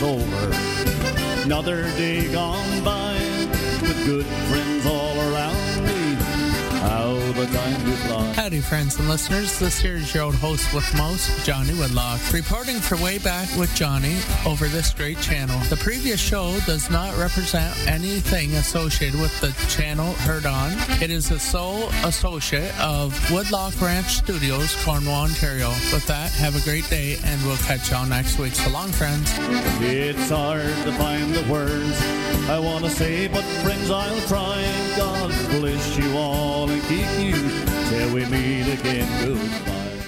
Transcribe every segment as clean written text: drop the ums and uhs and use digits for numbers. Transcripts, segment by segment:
over. Another day gone by with good friends all around me. How the time do fly. Howdy, friends and listeners. This here is your old host with most, Johnny Whitlock, reporting for Way Back with Johnny over this great channel. The previous show does not represent anything associated with the channel heard on. It is the sole associate of Woodlock Ranch Studios, Cornwall, Ontario. With that, have a great day, and we'll catch y'all next week. So long, friends. It's hard to find the words I want to say, but friends, I'll try. God bless you all and keep you till we meet again. Goodbye.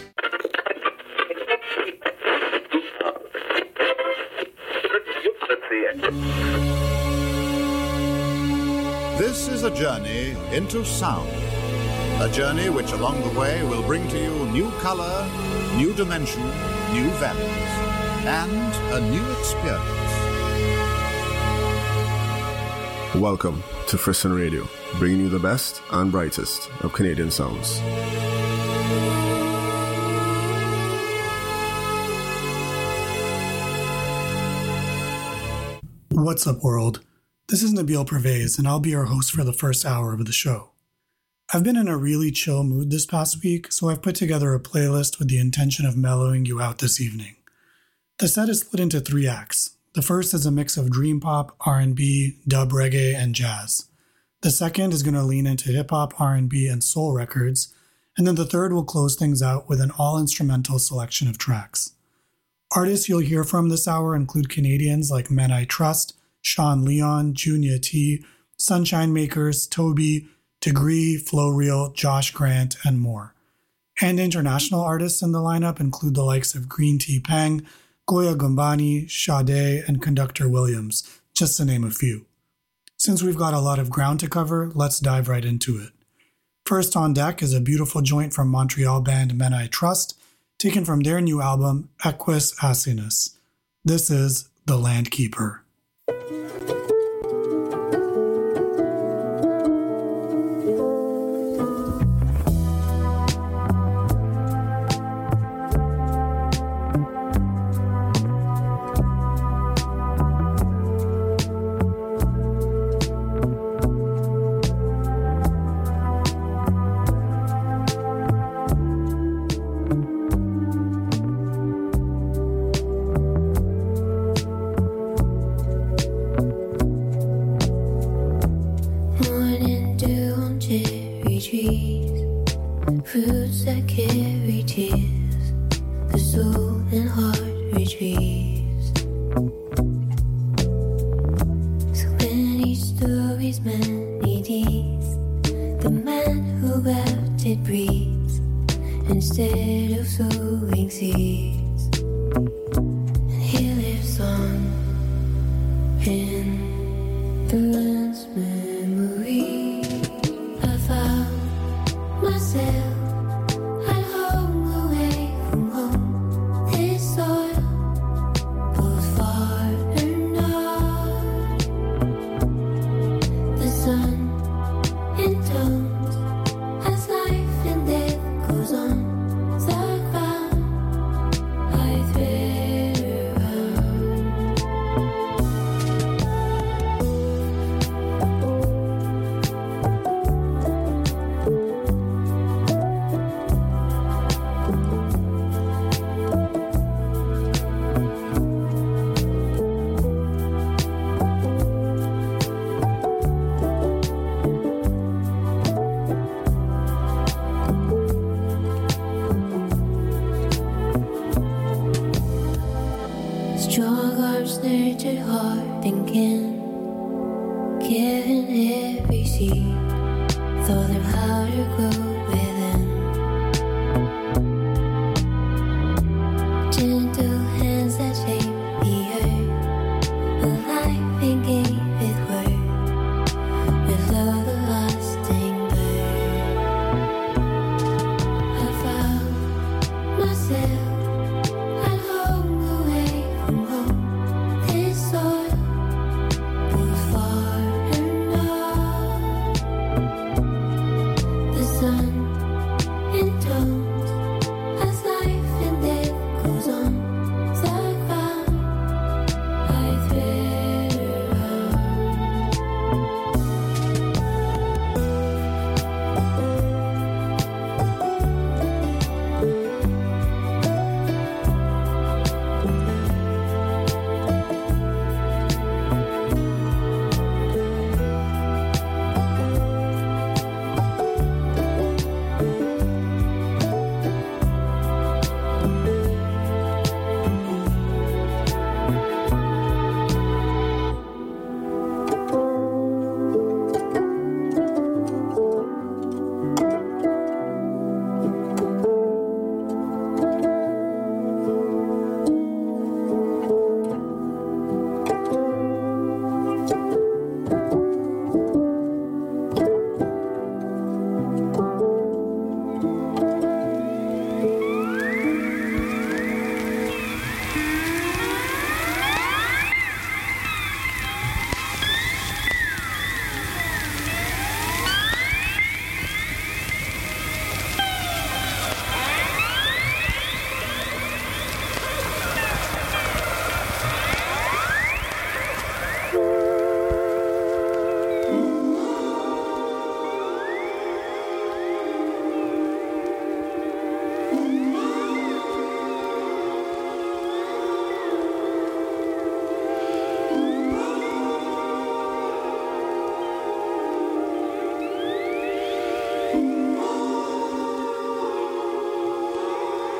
This is a journey into sound. A journey which along the way will bring to you new color, new dimension, new values, and a new experience. Welcome to Frisson Radio, bringing you the best and brightest of Canadian sounds. What's up, world? This is Nabil Pervez, and I'll be your host for the first hour of the show. I've been in a really chill mood this past week, so I've put together a playlist with the intention of mellowing you out this evening. The set is split into 3 acts. The first is a mix of dream pop, R&B, dub reggae, and jazz. The second is going to lean into hip-hop, R&B, and soul records, and then the third will close things out with an all-instrumental selection of tracks. Artists you'll hear from this hour include Canadians like Men I Trust, Sean Leon, Junior T, Sunshine Makers, Toby, Degree, Flow Real, Josh Grant, and more. And international artists in the lineup include the likes of Green Tea Peng, Goya Gumbani, Sade, and Conductor Williams, just to name a few. Since we've got a lot of ground to cover, let's dive right into it. First on deck is a beautiful joint from Montreal band Men I Trust, taken from their new album, Equus Asinus. This is The Landkeeper. Sun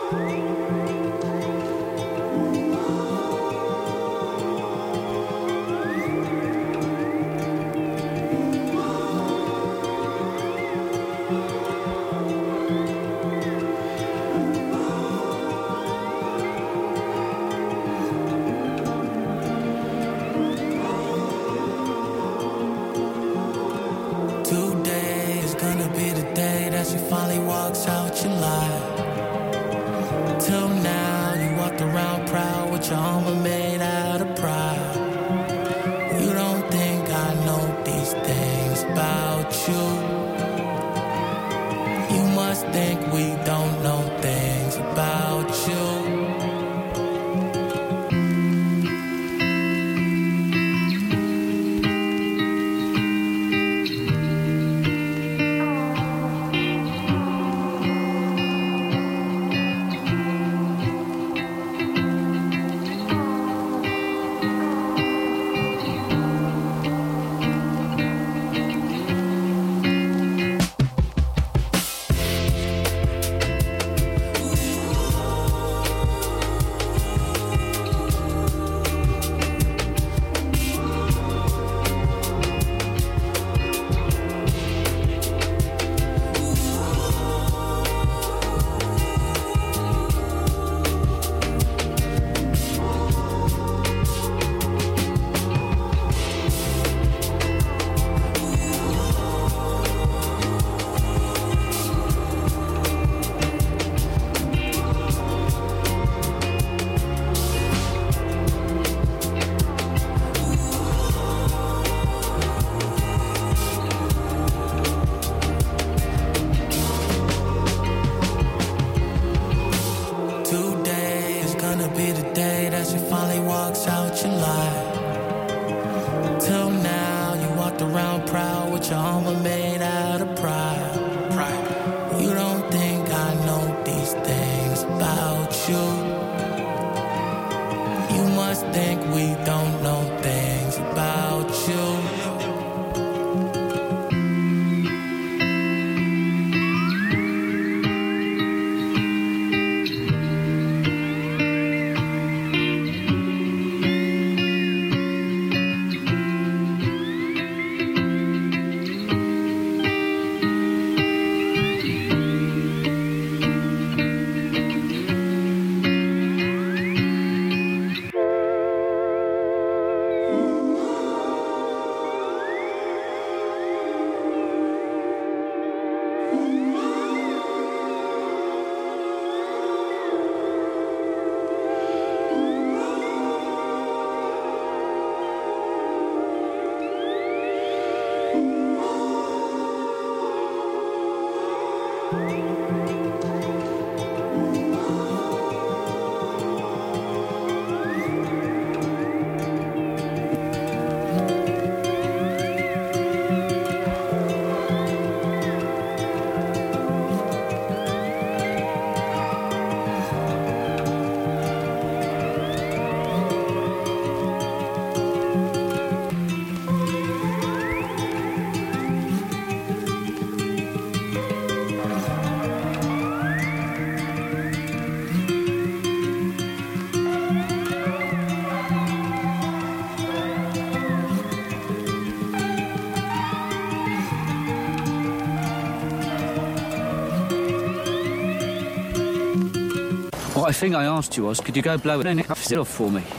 I think I asked you was, could you go blow it off for me?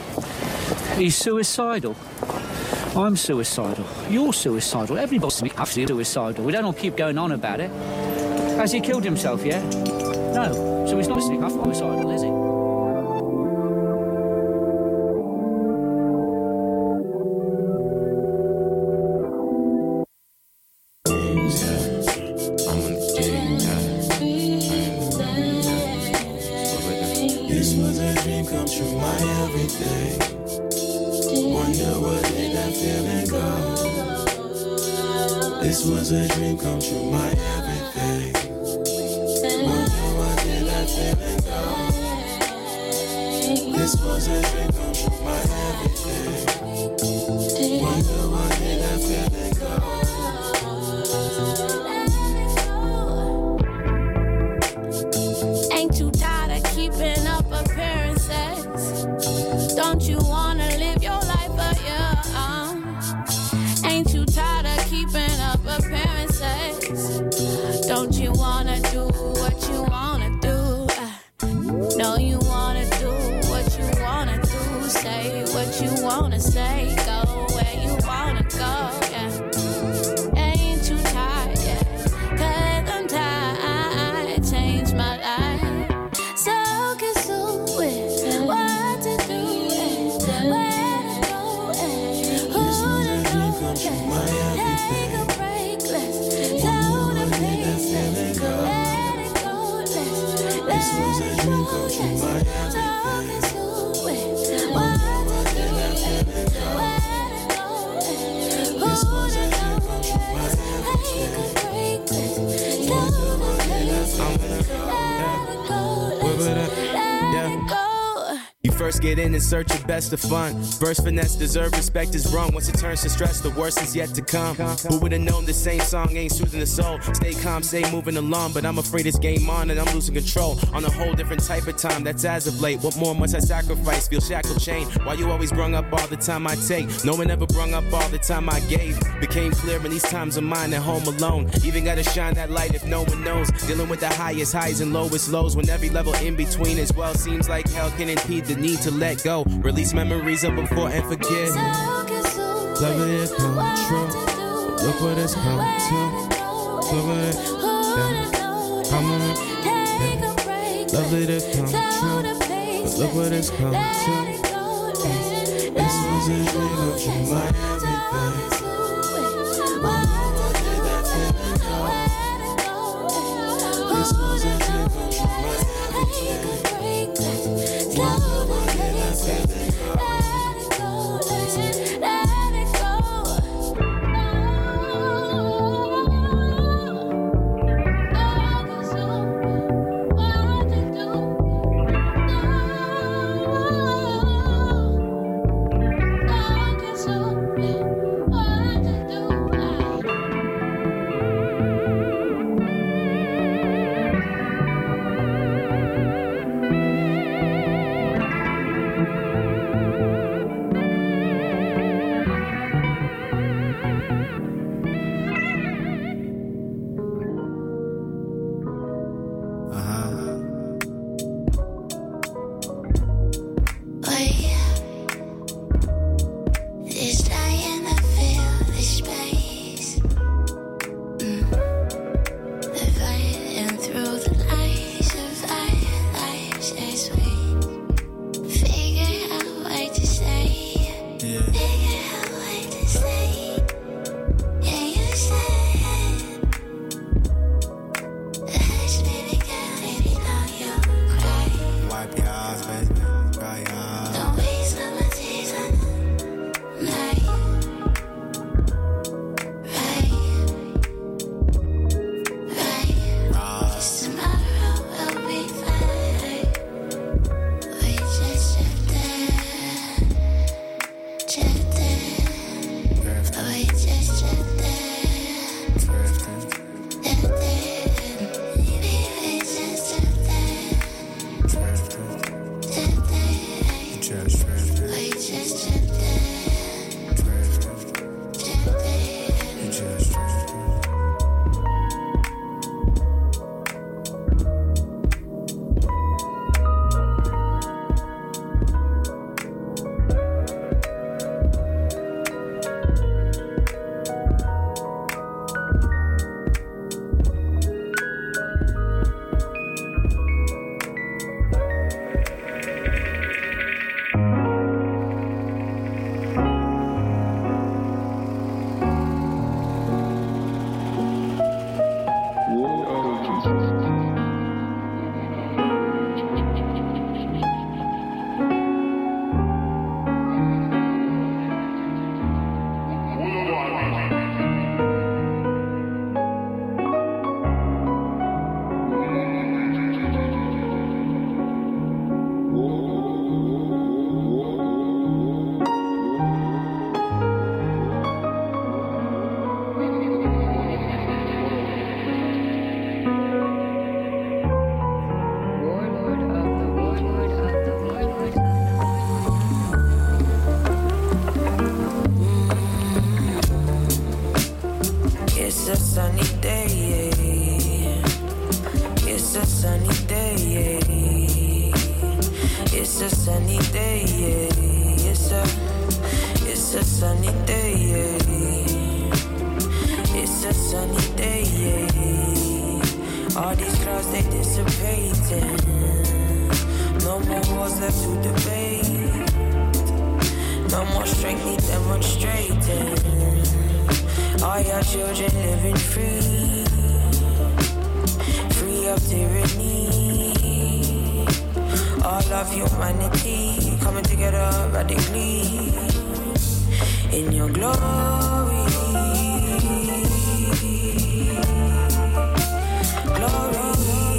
He's suicidal. I'm suicidal. You're suicidal. Everybody's suicidal. We don't all keep going on about it. Has he killed himself yet? No. So he's not suicidal, is he? This was a dream come true, my everything. Wonder what did that feeling go? This was a dream come true, my everything. Wonder what did that feeling go? Ain't you tired of keep wanna do what you wanna do. No, you wanna do what you wanna do. Say what you wanna say. Go where you wanna go, yeah. Ain't too tired, yeah. 'Cause I'm tired. Change my life. So consumed with what to do, where to go, who to know. Take a break, let's slow the pace, let it go, let's let it go, let's so consumed with what to do, where to go, who to know. Take a break, let's slow the pace, let it go, let's let it go. You first get in and search your best of fun. Verse finesse, deserve respect is wrong. Once it turns to stress, the worst is yet to come. Who would have known the same song ain't soothing the soul? Stay calm, stay moving along, but I'm afraid it's game on and I'm losing control. On a whole different type of time, that's as of late. What more must I sacrifice? Feel shackled chained. Why you always brung up all the time I take? No one ever brung up all the time I gave. Became clear in these times of mine at home alone. Even gotta shine that light if no one knows. Dealing with the highest highs and lowest lows, when every level in between as well seems like hell can impede the need to let go. Release memories of before and forget. Love it, control. Look what it's come to. Look what it, yeah. I'm on it. Love it, control. But look what it's come to. This was a dream, don't you mind everything? This was a dream, don't you mind sunny day, yeah. It's a sunny day, yeah. It's a sunny day, yeah. It's a sunny day, yeah. All these clouds, they dissipating. No more wars left to debate. No more strength need demonstrating. All your children living free, free of tyranny. All of humanity coming together radically in your glory, glory,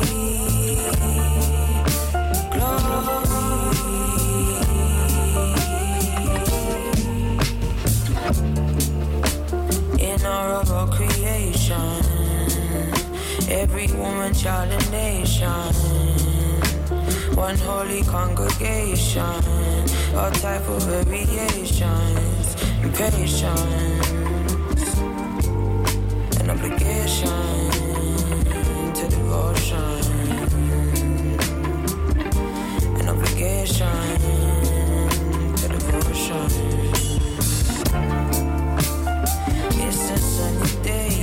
glory. In our of our creation, every woman, child, and nation, one holy congregation, all type of variations, and patience, and obligation to devotion, and obligation to devotion. It's a sunny day,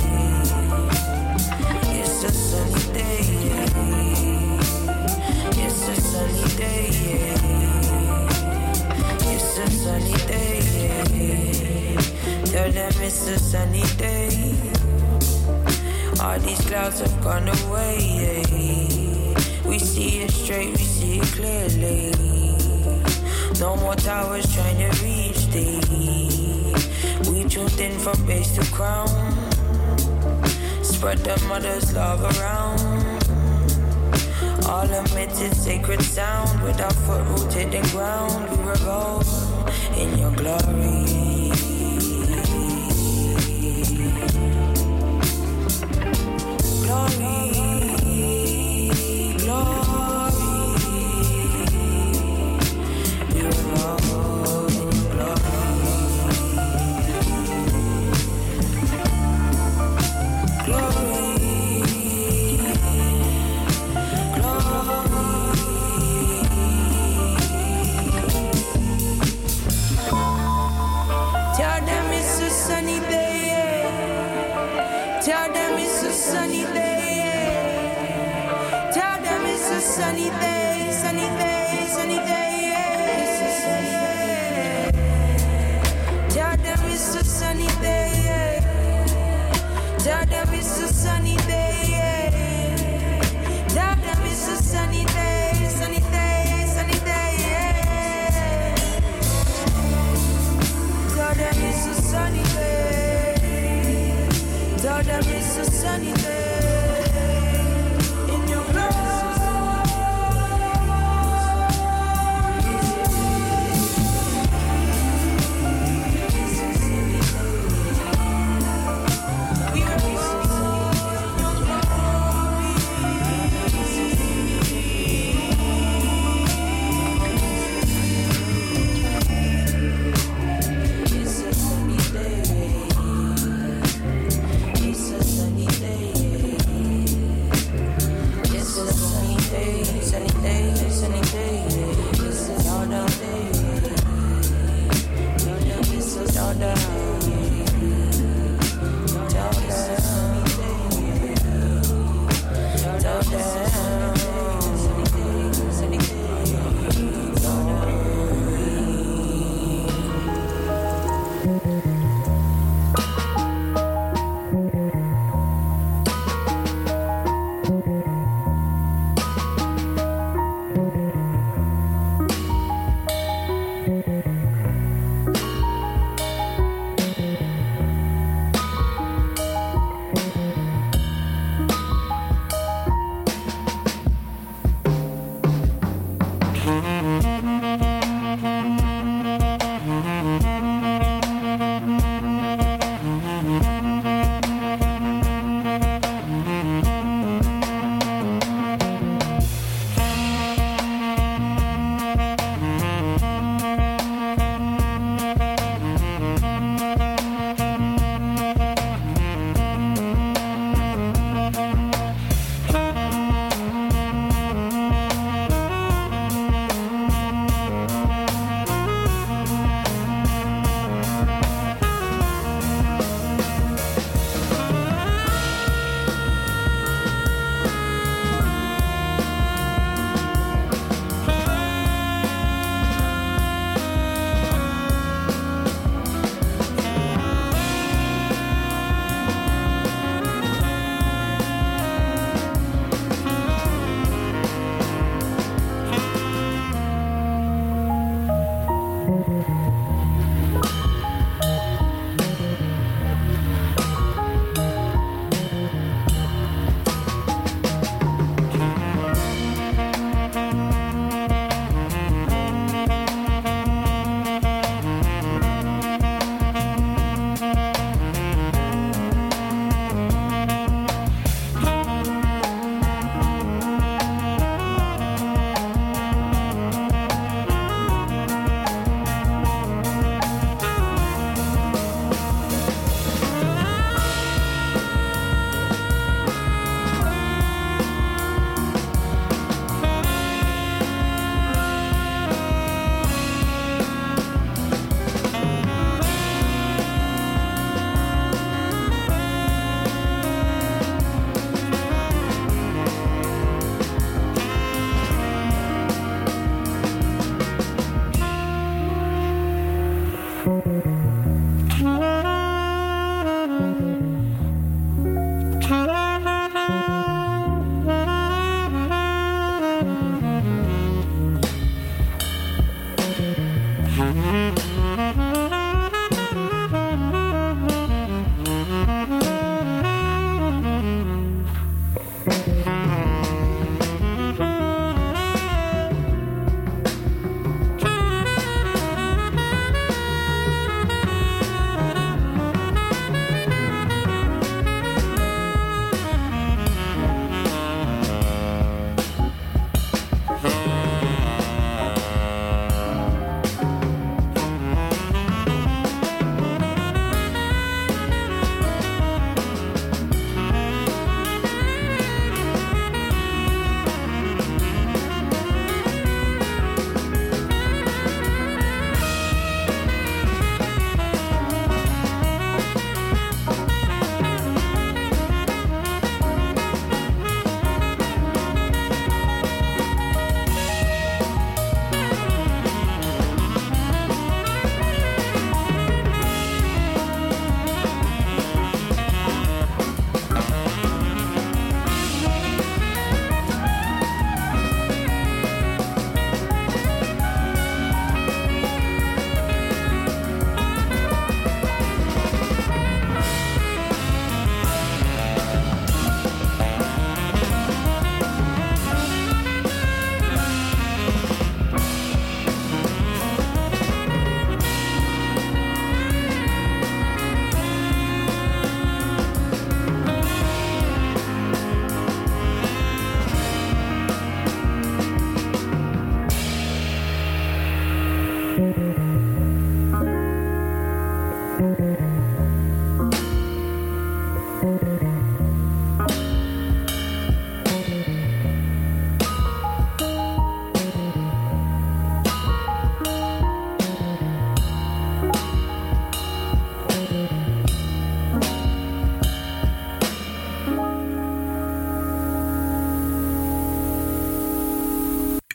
yeah. It's a sunny day, yeah. It's a sunny day, yeah. It's a sunny day, yeah. Tell them it's a sunny day. All these clouds have gone away, yeah. We see it straight, we see it clearly. No more towers trying to reach thee. We tuned in from base to crown. Spread the mother's love around. All emitted sacred sound. With our foot rooted in ground, we revolve in your glory. Glory, glory. We revolve in your glory. Glory. Sunny day, yeah. Tell them it's a sunny day, yeah. Tell them it's a sunny day, sunny day, sunny day, yeah. It's a sunny day. Tell them it's a sunny day, yeah. Tell them it's a sunny day, yeah. Tell them it's a sunny day, sunny day, sunny day, yeah. Tell them it's a sunny day. Tell them it's a sunny day in your glory.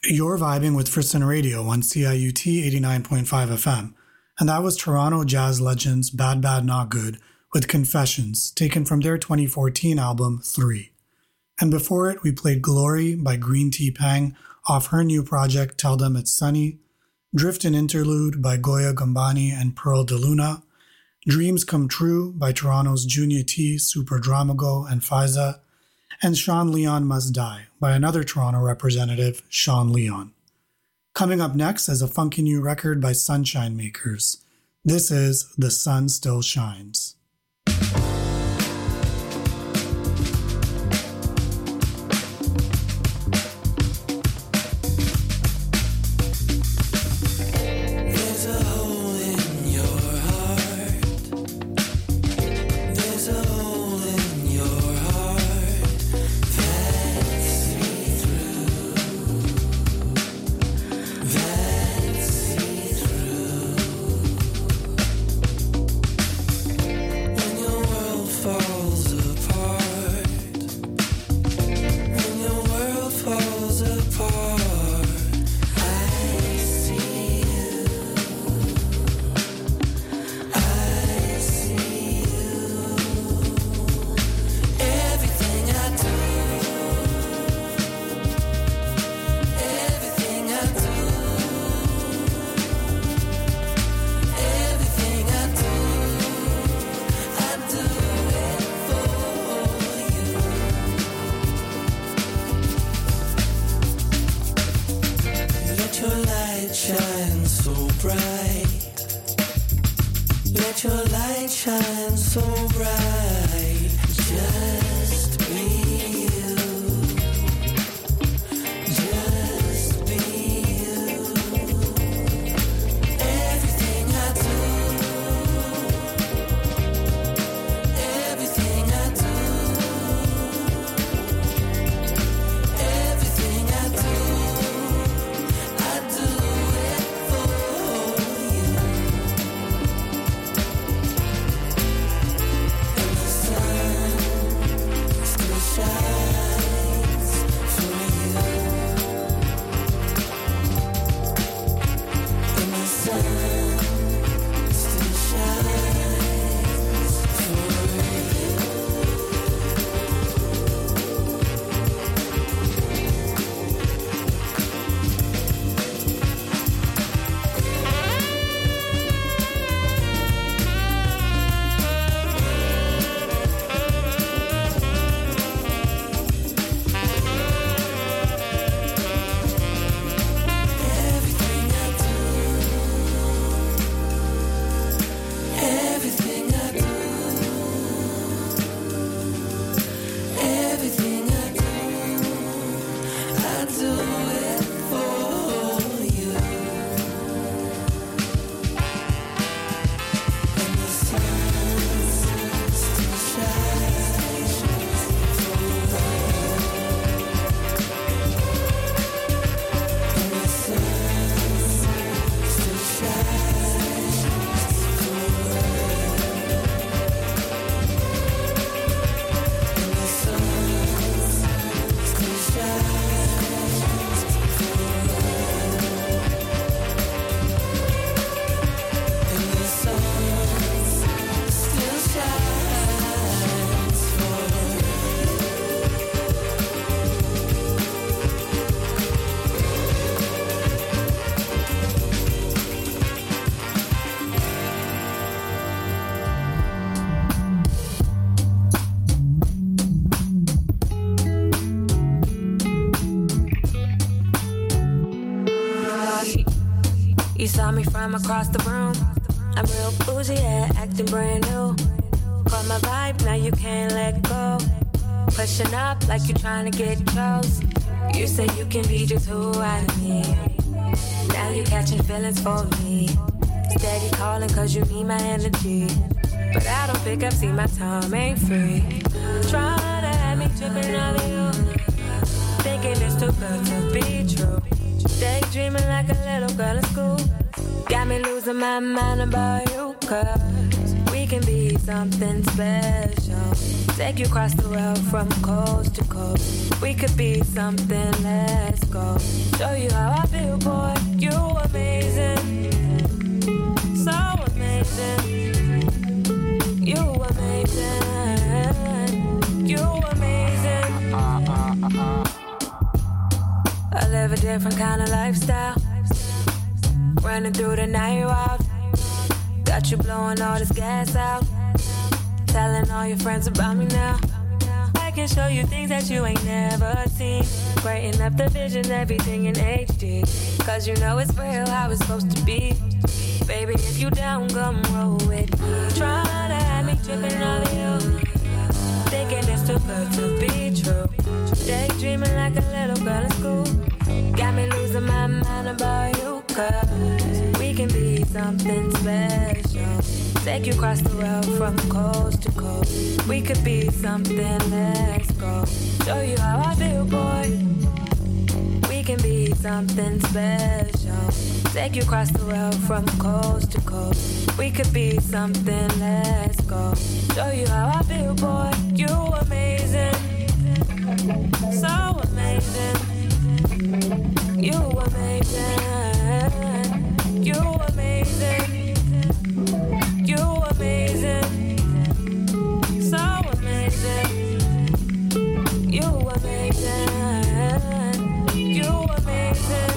You're vibing with Frisson Radio on CIUT 89.5 FM, and that was Toronto jazz legends Bad Bad Not Good with Confessions, taken from their 2014 album 3. And before it, we played Glory by Green Tea Pang off her new project Tell Them It's Sunny, Drift and Interlude by Goya Gombani and Pearl de Luna, Dreams Come True by Toronto's Junior T, Super Dramago, and Faiza, and Sean Leon Must Die by another Toronto representative, Sean Leon. Coming up next is a funky new record by Sunshine Makers. This is The Sun Still Shines. Saw me from across the room. I'm real bougie, yeah, acting brand new. Caught my vibe, now you can't let go. Pushing up like you're trying to get close. You say you can be just who I need. Now you catching feelings for me. Steady calling cause you need my energy. But I don't pick up, see my time ain't free. Trying to have me tripping over you. Thinking it's too good to be true. Daydreaming like a little girl in school. Got me losing my mind about you, cause we can be something special. Take you across the world from coast to coast. We could be something, let's go. Show you how I feel, boy. You amazing. So amazing. You amazing. You amazing. I live a different kind of lifestyle. Running through the night wild. Got you blowing all this gas out. Telling all your friends about me now. I can show you things that you ain't never seen. Brighten up the vision, everything in HD. Cause you know it's real, how it's supposed to be. Baby, if you down, come roll with me. Trying to have me tripping all of you. Thinking it's too good to be true. Daydreaming like a little girl in school. Got me losing my mind about you. Cause we can be something special. Take you across the world from coast to coast. We could be something, let's go. Show you how I feel, boy. We can be something special. Take you across the world from coast to coast. We could be something, let's go. Show you how I feel, boy. You amazing. So amazing. You amazing. You amazing. You amazing. So amazing. You amazing. You amazing.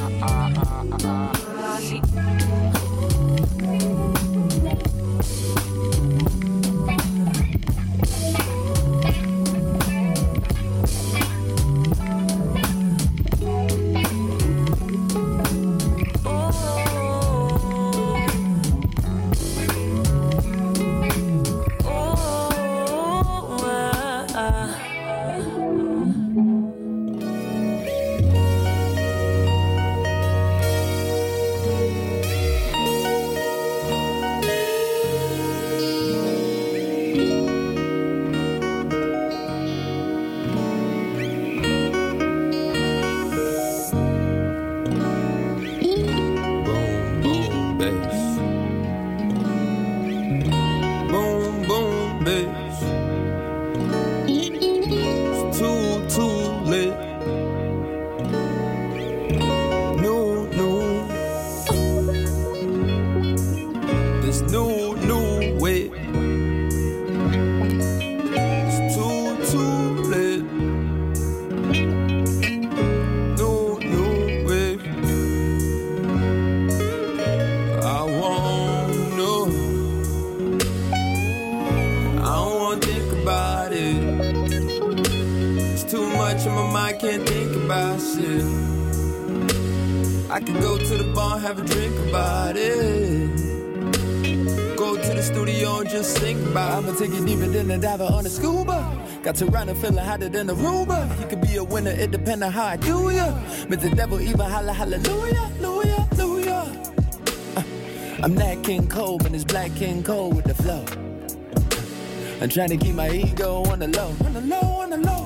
I could go to the bar, have a drink about it. Go to the studio and just think about it. I'ma take it deeper than a diver on a scuba. Got to run and feeling hotter than Aruba. You could be a winner, it depends on how I do ya. But the devil even holla hallelujah, hallelujah, hallelujah. I'm that King Cole, and it's Black King Cole with the flow. I'm trying to keep my ego on the low, on the low, on the low.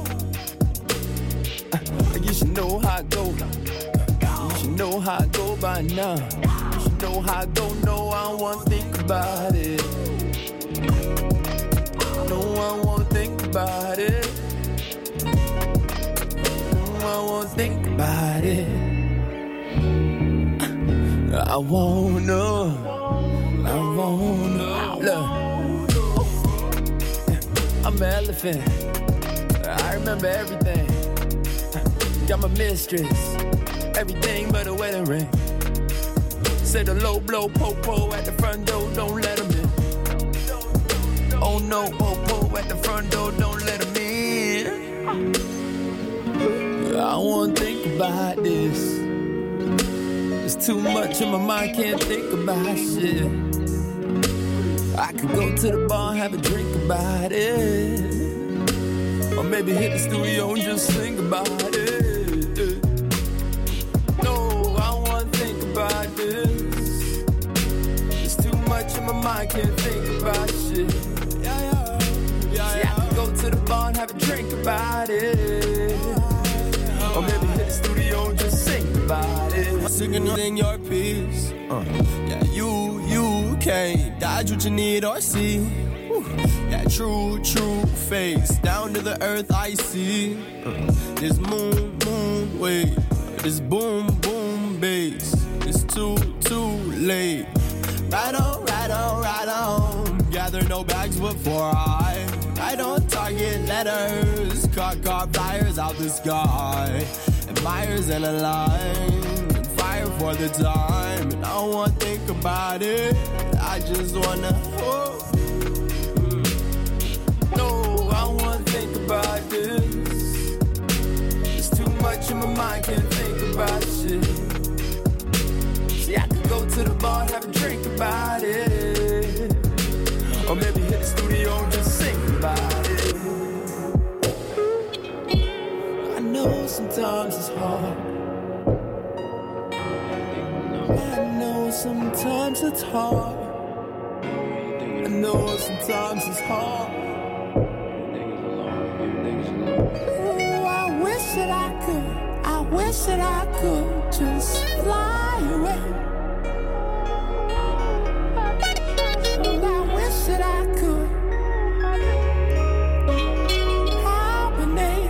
You should know how I go. You should know how I go by now. You should know how I go. No, I don't wanna think about it. No, I don't wanna think about it. No, I won't think about it. I wanna. Look, I'm an elephant. I remember everything. Got my mistress, everything but a wedding ring. Say the low blow popo at the front door, don't let him in. Oh no, popo at the front door, don't let him in. I wanna think about this. There's too much in my mind, can't think about shit. I could go to the bar and have a drink about it. Or maybe hit the studio and just think about it. About this. There's too much in my mind, can't think about shit. See, I could go to the bar and have a drink about it. Or maybe hit the studio and just sing about it. I'm singing in your piece. Yeah, you can't dodge what you need or see. Yeah, true face. Down to the earth I see this moon wave. This boom bass. It's too late. Right on. Gather no bags before I don't target letters. Car flyers out the sky. And fires in a line. And fire for the time. And I don't wanna think about it. I just wanna hope. No, I don't wanna think about this. There's too much in my mind, can't think about shit. See, I could go to the bar and have a drink about it. Or maybe hit the studio and just sing about it. I know sometimes it's hard. I know sometimes it's hard. I know sometimes it's hard. Ooh, I wish that I could just fly away. I wish that I could hibernate.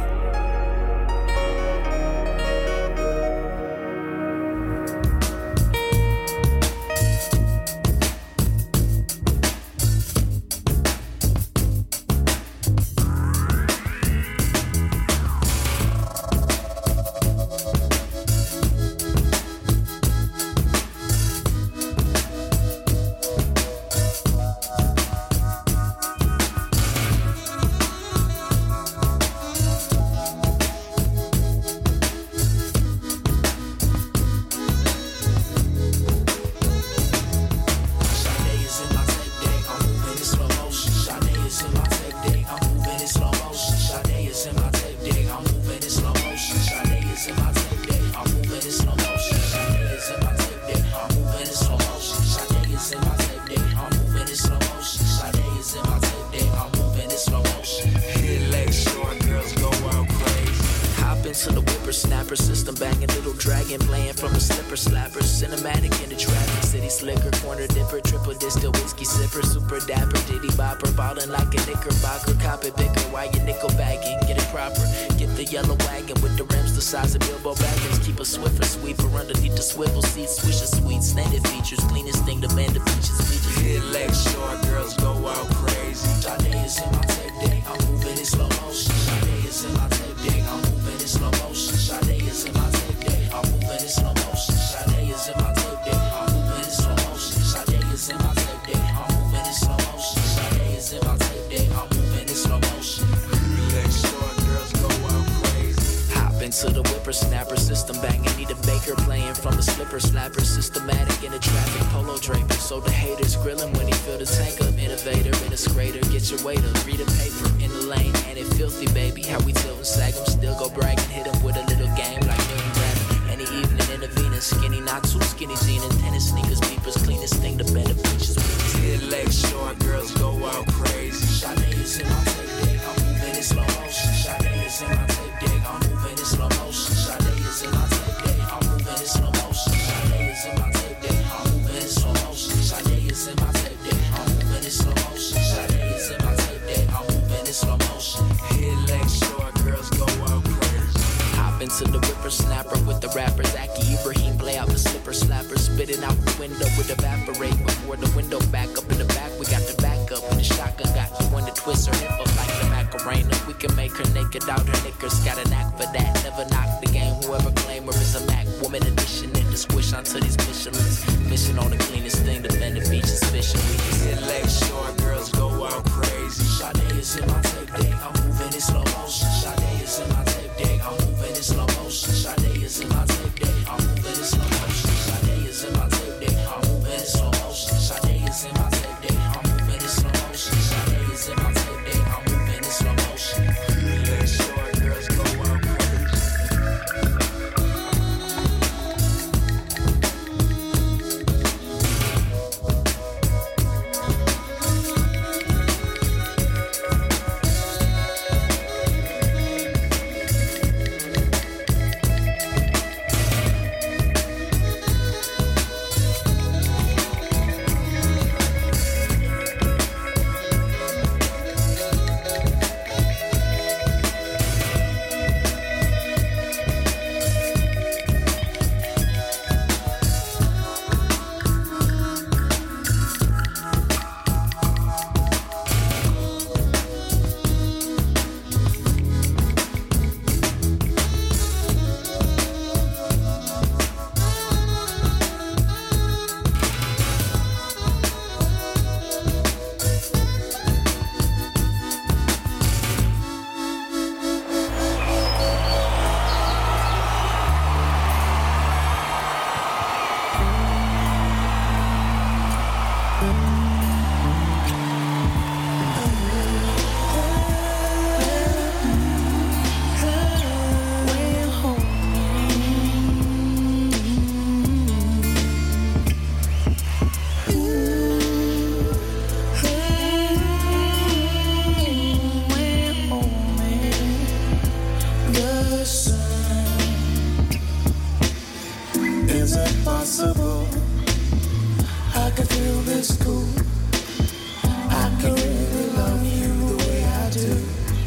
it possible? I could feel this cool. I can really love you the way I do.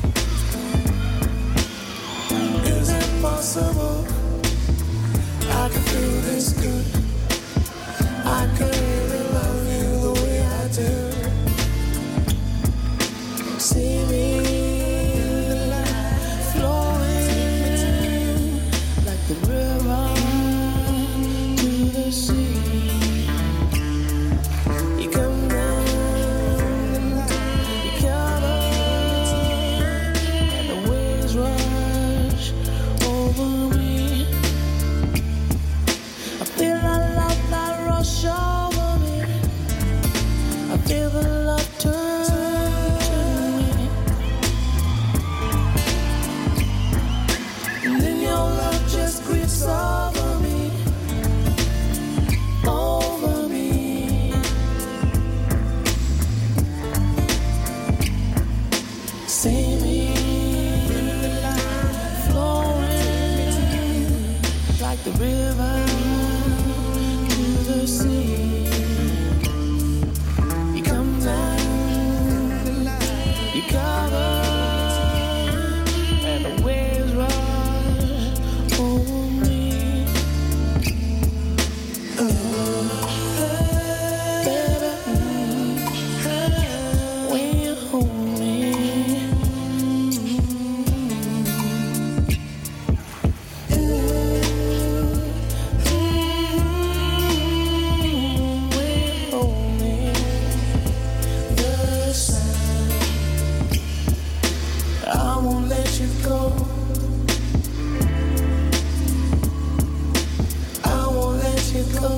Is it possible? I can feel this good. I can really love you the way I do. See me flowing like the river to the sea. You come down, you cover, and the waves rush over me. I feel the love that rush over me. I feel the love turn to me. And then your love just creeps over me. Over me. See me flowing like the river to the sea. You come down, you cover, and the waves rush over me. Baby, when you hold me. I won't let you go. I won't let you go.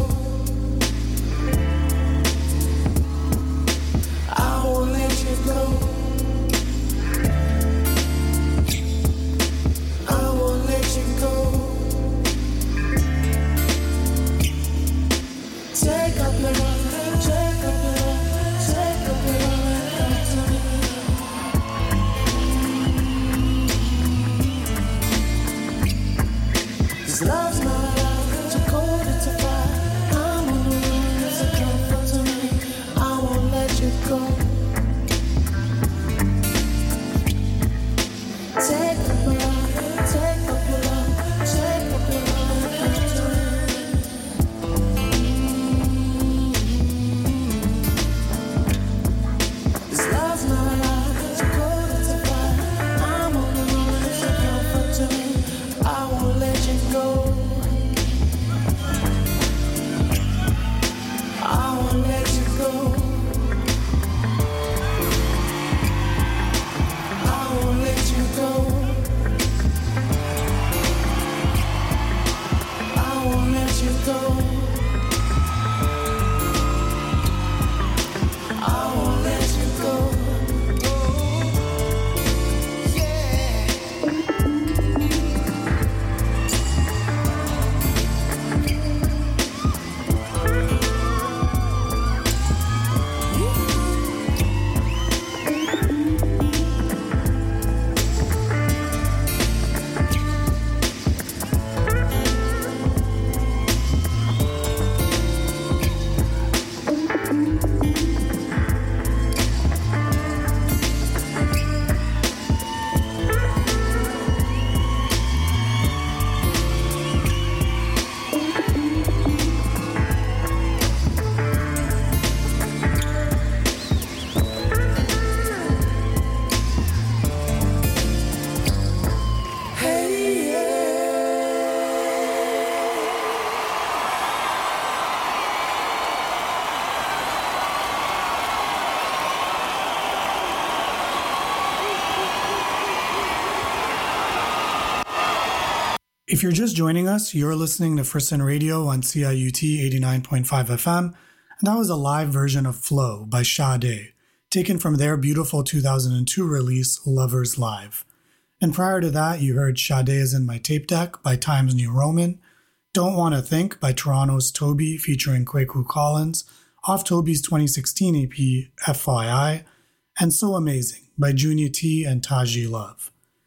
I won't let you go. I won't let you go. Take up your love, take up your love, take up your love and come to me. This love's not love, too cold it's a fire. I'm on the run, it's a comfort to me. I won't let you go. Take up your love, take up your love, take up your love and come to me. This love's not love, too cold it's a fire. I'm on the run, it's a comfort to me. I won't let you go. I won't let you go. I won't let you go. I won't let you go. I won't let you go. If you're just joining us, you're listening to Frisson Radio on CIUT 89.5 FM, and that was a live version of Flow by Sade, taken from their beautiful 2002 release, Lovers Live. And prior to that, you heard Sade Is In My Tape Deck by Times New Roman, Don't Wanna Think by Toronto's Toby featuring Kwaku Collins, off Toby's 2016 EP, FYI, and So Amazing by Junior T and Taji Love.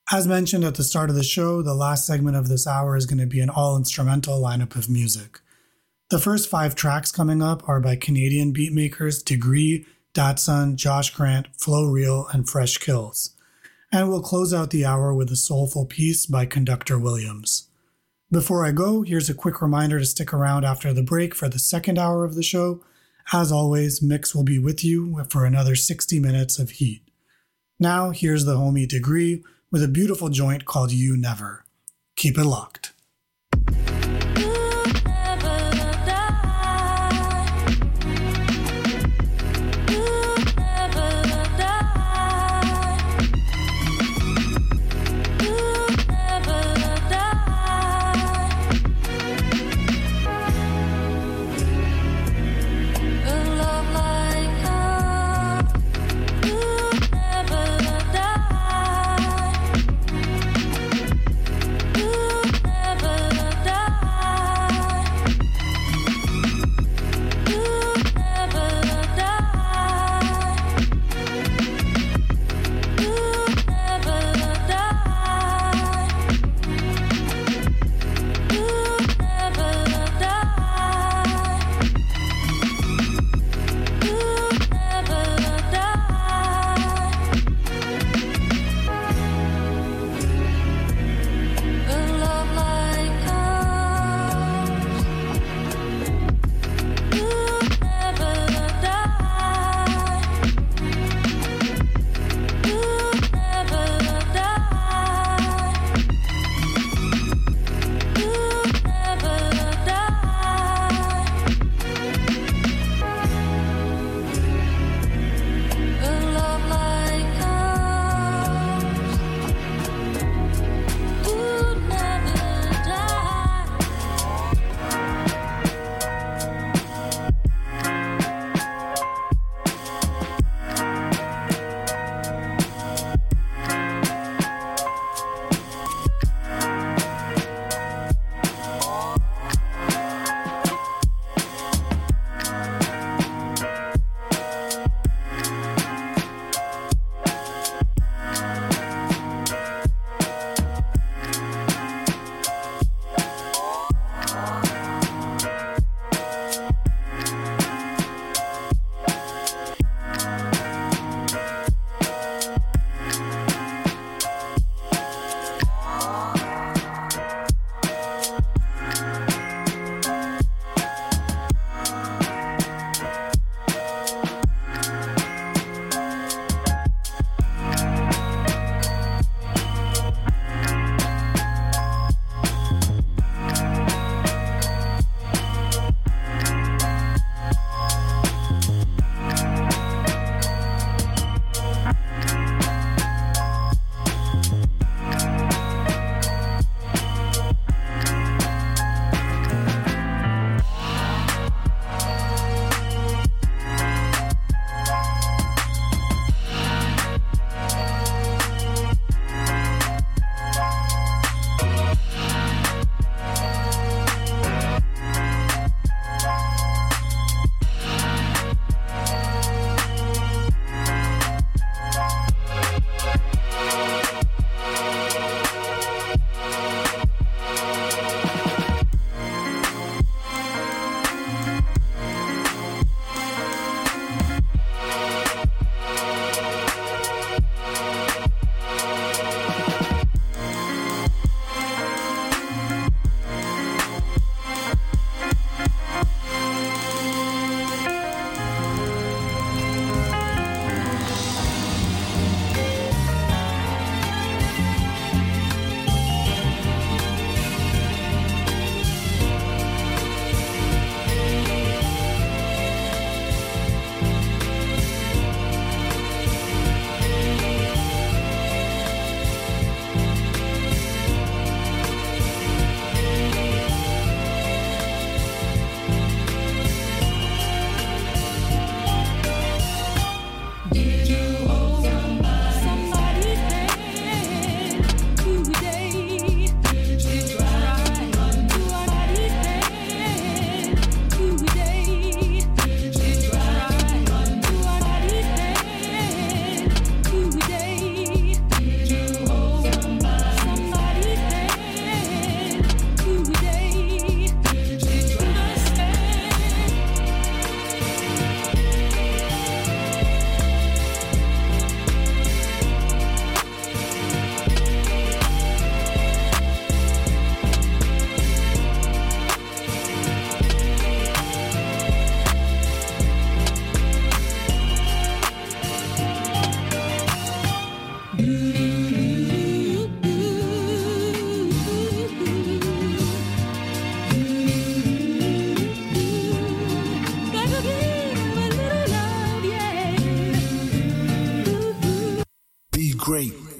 As mentioned at the start of the show, the last segment of this hour is going to be an all-instrumental lineup of music. The first 5 tracks coming up are by Canadian beatmakers Degree, Datsun, Josh Grant, Flow Real, and Fresh Kills. And we'll close out the hour with a soulful piece by Conductor Williams. Before I go, here's a quick reminder to stick around after the break for the second hour of the show. As always, Mix will be with you for another 60 minutes of heat. Now, here's the homie Degree with a beautiful joint called You Never. Keep it locked. Never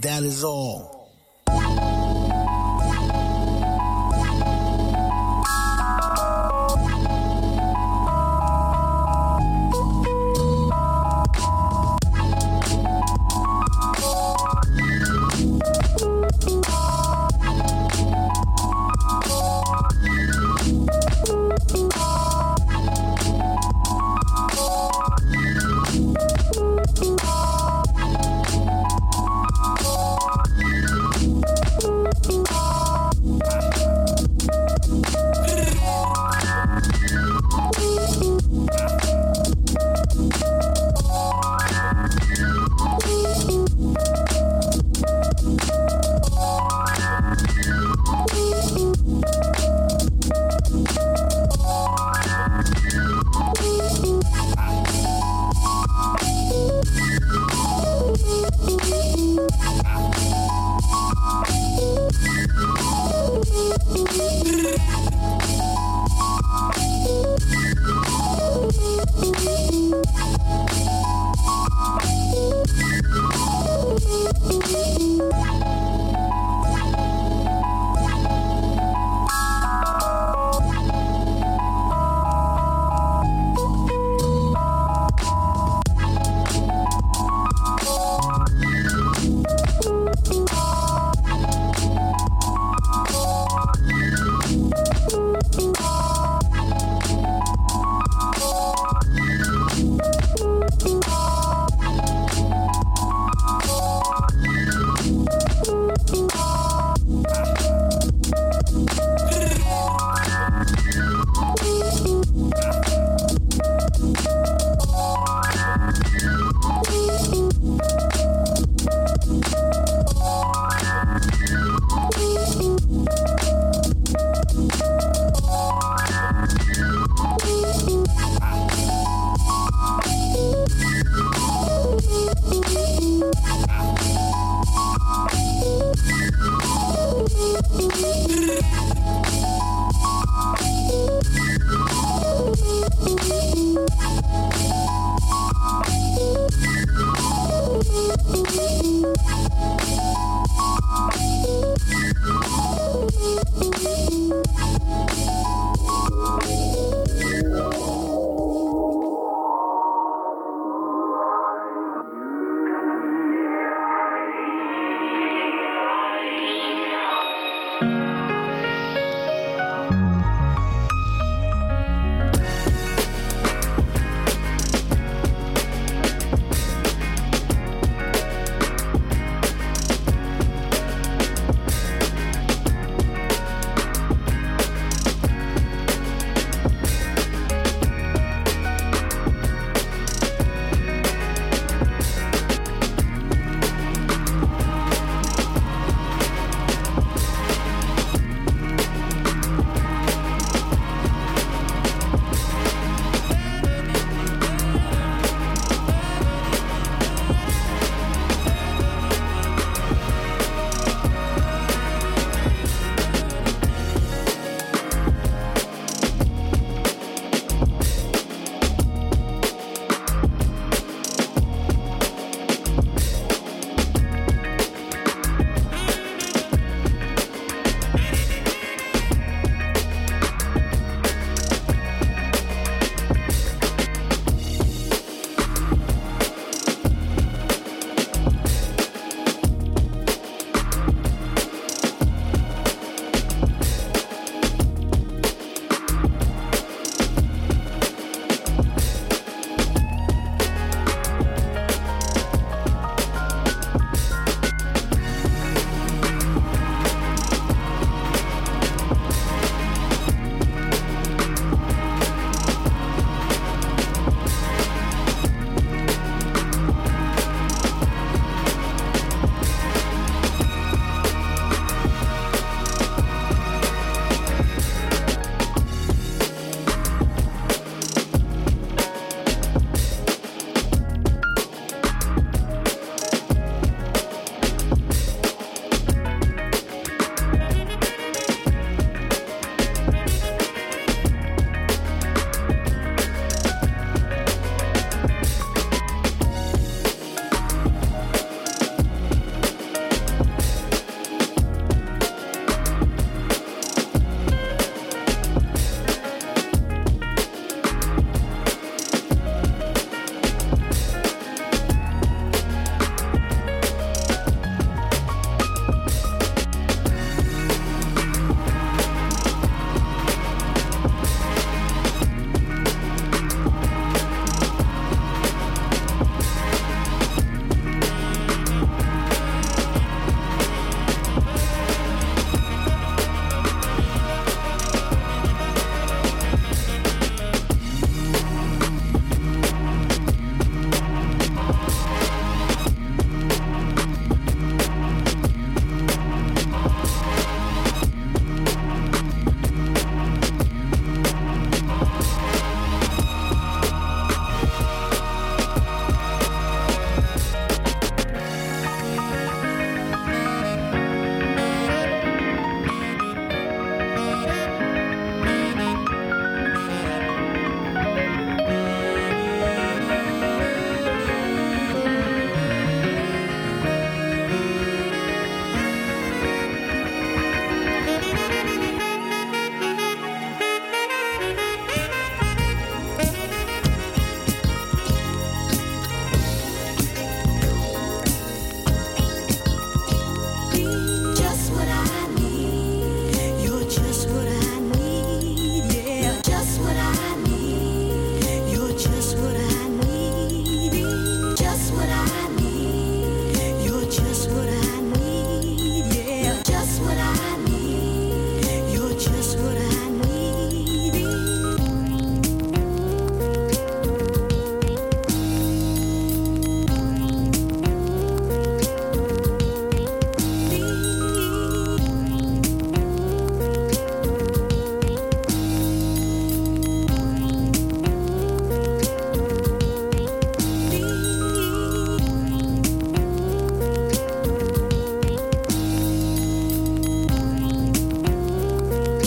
that is all.